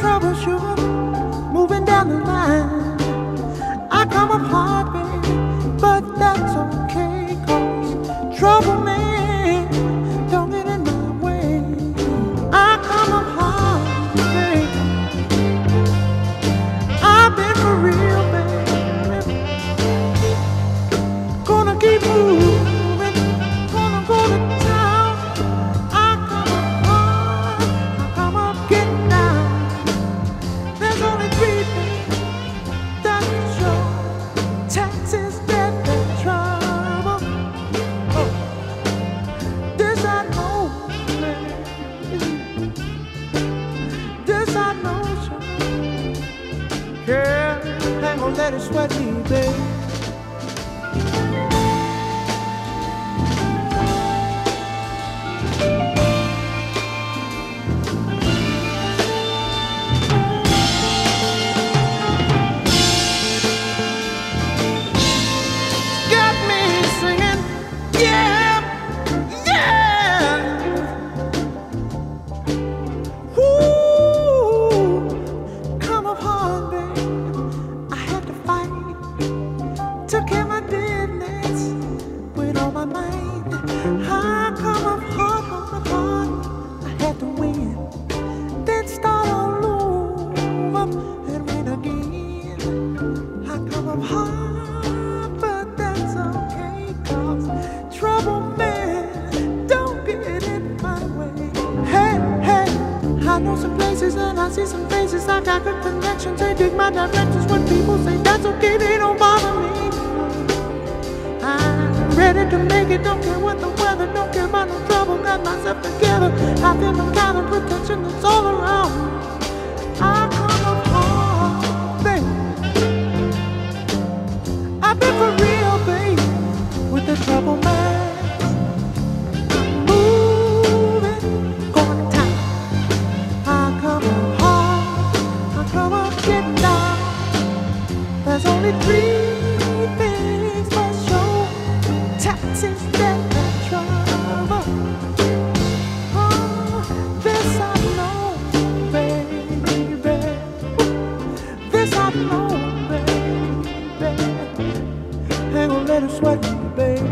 troubleshoot, moving down the line. I come up hard, baby, but that's okay, 'cause trouble, man, don't get in my way. I come up hard, baby. I've been for real, baby. Gonna keep moving, gonna go to town. I come up hard, I come up getting down. There's only three things that can show: taxes, death, and trouble. Oh, this I know, man. This I know, sure. Yeah, ain't gonna let it sweat me, babe. Got me singing, yeah, yeah. Ooh, come up hard, babe. I had to fight, took care of my business with all my might. I come up hard, hard, hard. I had to win, then start all over and win again. I come up hard, but that's okay, 'cause trouble, man, don't get in my way. Hey, hey, I know some places and I see some faces. I got good connections, they dig my directions. When people say that's okay, they don't bother me. I'm ready to make it, don't care what the weather, don't care about no trouble. Got myself together, I feel the kind of protection that's all around. I come up hard, baby. I've been for real, baby, with the trouble, man. I'm moving, going to town. I come up hard, I come up getting down. There's only three things for sure: taxes, death, and trouble. Oh, this I know, baby. This I know, baby. Ain't gonna let it sweat me, baby.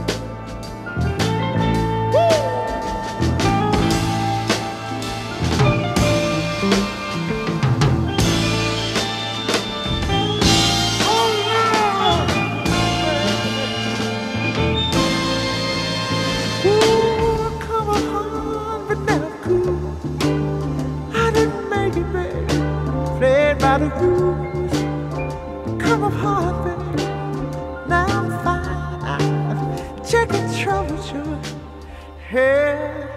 Oh, Lord. Ooh, come on, but never cool. I didn't make it, baby. Played by the rules. Come up hard, baby. Now I'm fine. I'm checking troubleshoot. Hey.